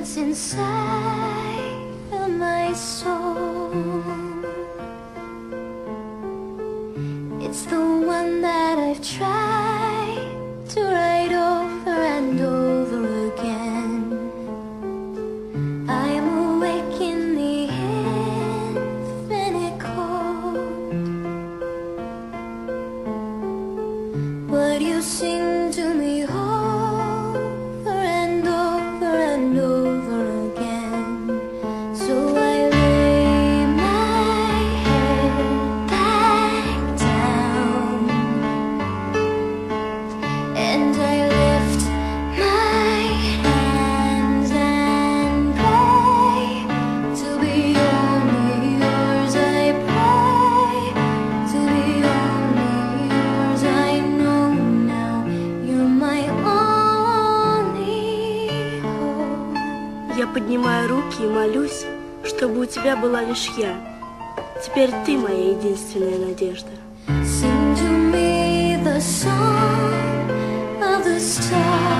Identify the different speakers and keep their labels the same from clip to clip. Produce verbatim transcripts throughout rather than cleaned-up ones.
Speaker 1: what's inside of my soul. It's the one that I've tried to write over and over again. I'm awake in the infinite cold, but you sing to me over and over and over again. So I lay my head back down and I lift my hands and pray to be only yours. I pray to be only yours. I know now you're my only hope.
Speaker 2: Я поднимаю руки и молюсь, чтобы у тебя была лишь я. Теперь ты моя единственная надежда.
Speaker 1: Sing to me the song of the stars,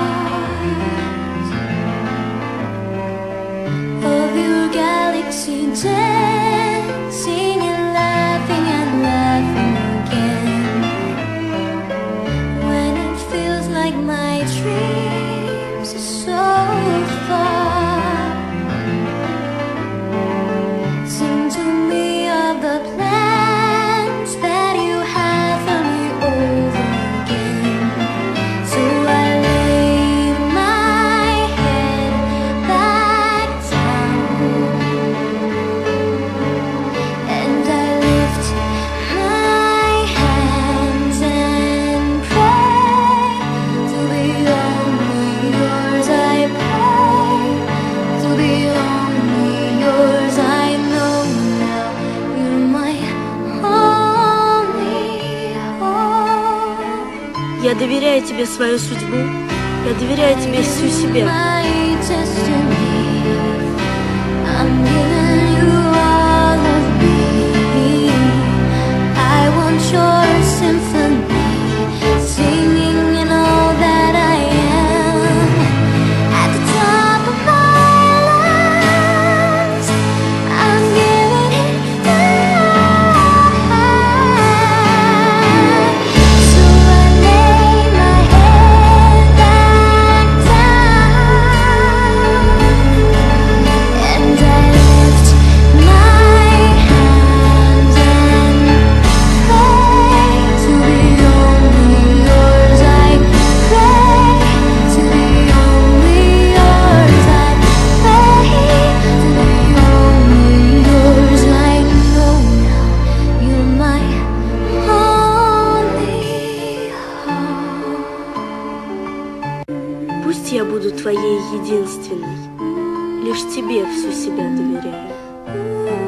Speaker 1: of your galaxy dancing and laughing and laughing again. When it feels like my dreams are so far, sing to me of the plans that you have for me over again. So I lay my head back down and I lift my hands and pray to be only yours. I pray to be only yours. I know now you're my only hope.
Speaker 2: Я доверяю тебе свою судьбу, я доверяю тебе всю себя.
Speaker 1: My destiny, I'm giving you all of me. I want your symphony, singing in all that I am. At the top of my lungs, I'm giving it all. So I lay my head back down and I lift my hands and pray to be only yours. I pray to be only yours. I pray to be only yours. I know now you're my only hope.
Speaker 2: Пусть я буду твоей единственной, лишь тебе всю себя доверяю.